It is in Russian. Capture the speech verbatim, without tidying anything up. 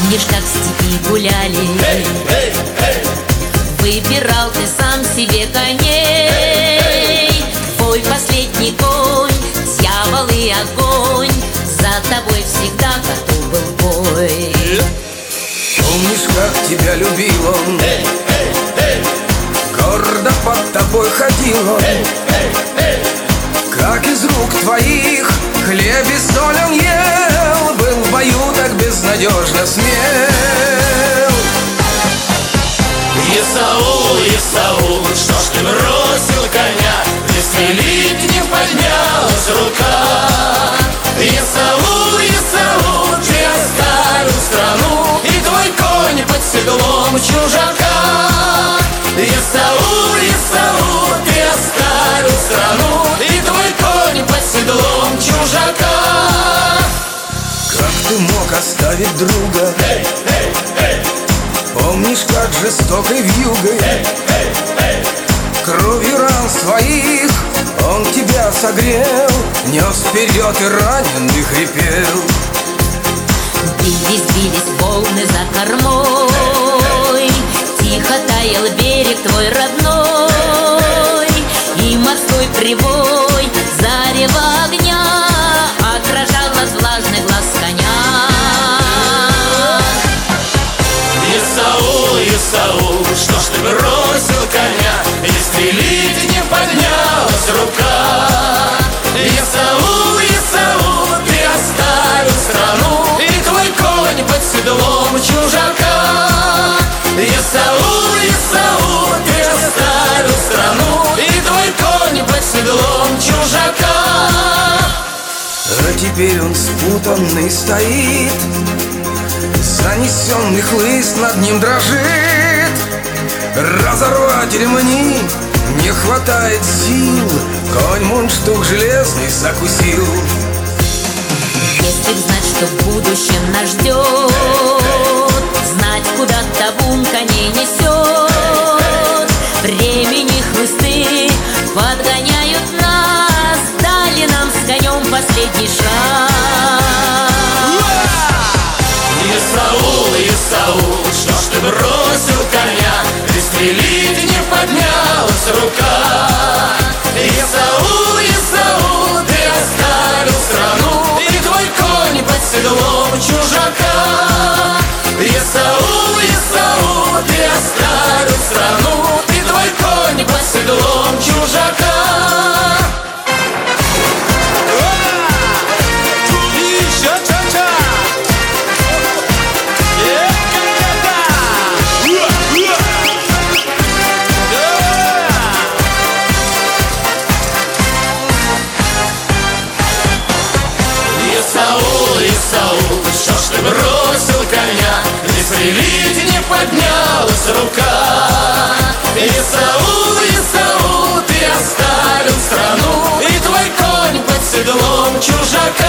Помнишь, как в степи гуляли? Эй, эй, эй. Выбирал ты сам себе коней. Твой последний конь, дьявол и огонь, за тобой всегда готов был бой. Помнишь, как тебя любил он? Эй, эй, эй. Гордо под тобой ходил он. Эй, эй, эй. Как из рук твоих хлеб и соль он ел, был в бою так безнадежно смел. Исаул, Исаул, что ж ты бросил коня? Веселить не поднялась рука. Исаул, Исаул, ты оставил страну, и твой конь под седлом чужака. Исаул, Исаул, ты оставил страну, и твой конь под седлом чужака. Как ты мог оставить друга? Эй, эй, эй. Помнишь, как жестокой вьюгой, Эй, эй, эй. кровью ран своих он тебя согрел, нес вперед и раненый хрипел. Бились, бились волны за кормой, тихо таял берег твой родной, и морской прибой зарево огня отражал от влажных глаз коня. Исаул, Исаул, что ж ты бросил коня, и стрелить не поднялась рука. Исаул, Исаул, ты оставил страну, и твой конь под седлом чужака. Исаул, Исаул, ты оставил страну, и твой конь под седлом чужака. А теперь он спутанный стоит, занесенный хлыст над ним дрожит. Разорвать ремни не хватает сил, конь мундштук железный закусил. Если б знать, что в будущем нас ждет, знать, куда табун коней несет, времени хлысты подгоняют нас, дали нам с конем последний шаг. Исаул, Исаул, что ж ты бросил коня, пристрелить не поднялась рука. Исаул, Исаул, ты оставил страну, и твой конь под седлом чужака. Исаул, Исаул, ты оставил страну, и твой конь под седлом чужака. Исаул, Исаул, что ж ты бросил коня, веселить не поднялась рука. Исаул, Исаул, ты оставил страну, и твой конь под седлом чужака.